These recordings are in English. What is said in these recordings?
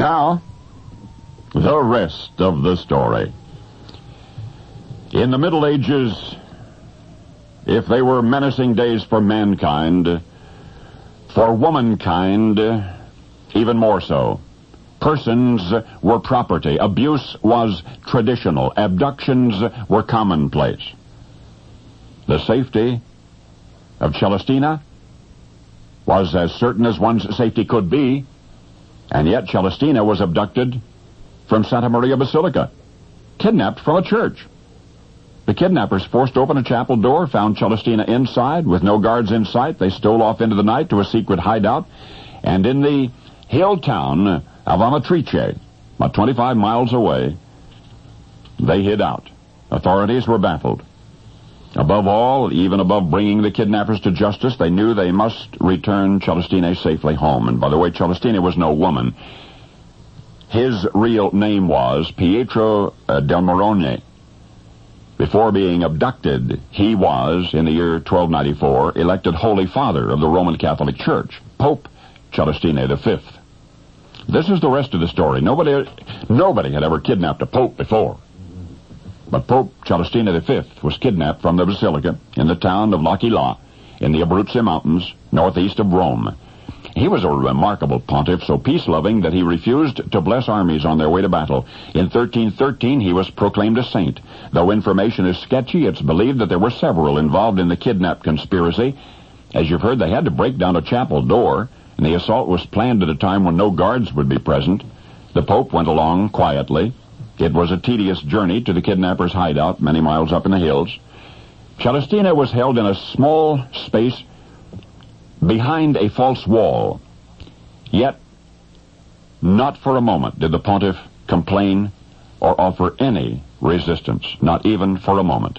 Now, the rest of the story. In the Middle Ages, if they were menacing days for mankind, for womankind, even more so. Persons were property. Abuse was traditional. Abductions were commonplace. The safety of Celestina was as certain as one's safety could be, and yet Celestina was abducted from Santa Maria Basilica, kidnapped from a church. The kidnappers forced open a chapel door, found Celestina inside with no guards in sight. They stole off into the night to a secret hideout, and in the hill town of Amatrice, about 25 miles away, they hid out. Authorities were baffled. Above all, even above bringing the kidnappers to justice, they knew they must return Celestina safely home. And by the way, Celestina was no woman. His real name was Pietro del Morone. Before being abducted, he was, in the year 1294, elected Holy Father of the Roman Catholic Church, Pope Celestina V. This is the rest of the story. Nobody had ever kidnapped a pope before. But Pope Celestina V was kidnapped from the Basilica in the town of L'Aquila in the Abruzzi Mountains, northeast of Rome. He was a remarkable pontiff, so peace-loving that he refused to bless armies on their way to battle. In 1313, he was proclaimed a saint. Though information is sketchy, it's believed that there were several involved in the kidnap conspiracy. As you've heard, they had to break down a chapel door, and the assault was planned at a time when no guards would be present. The Pope went along quietly. It was a tedious journey to the kidnappers' hideout many miles up in the hills. Celestina was held in a small space behind a false wall. Yet, not for a moment did the pontiff complain or offer any resistance, not even for a moment.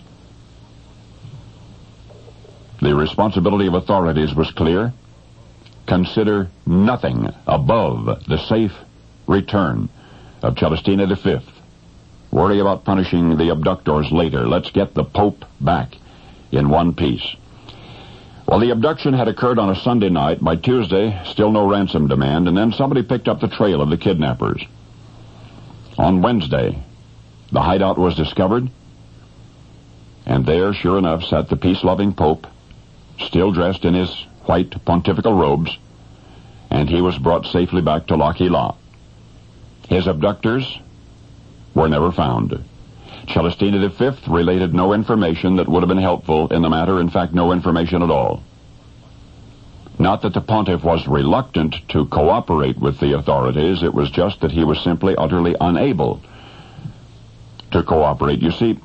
The responsibility of authorities was clear. Consider nothing above the safe return of Celestina V. Worry about punishing the abductors later. Let's get the Pope back in one piece. Well, the abduction had occurred on a Sunday night. By Tuesday, still no ransom demand, and then somebody picked up the trail of the kidnappers. On Wednesday, the hideout was discovered, and there, sure enough, sat the peace-loving Pope, still dressed in his white pontifical robes, and he was brought safely back to L'Aquila. His abductors were never found. Celestina V related no information that would have been helpful in the matter, in fact, no information at all. Not that the pontiff was reluctant to cooperate with the authorities, it was just that he was simply utterly unable to cooperate. You see,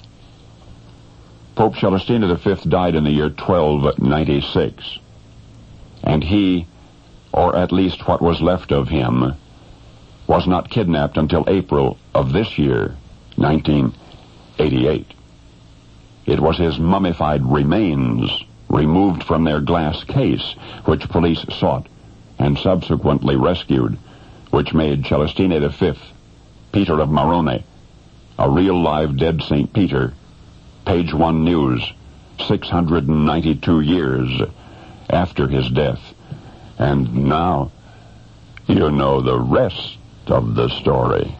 Pope Celestina V died in the year 1296, and he, or at least what was left of him, was not kidnapped until April of this year, 1988. It was his mummified remains removed from their glass case, which police sought and subsequently rescued, which made Celestina V, Peter of Morone, a real live dead St. Peter. Page One News, 692 years after his death. And now you know the rest of the story.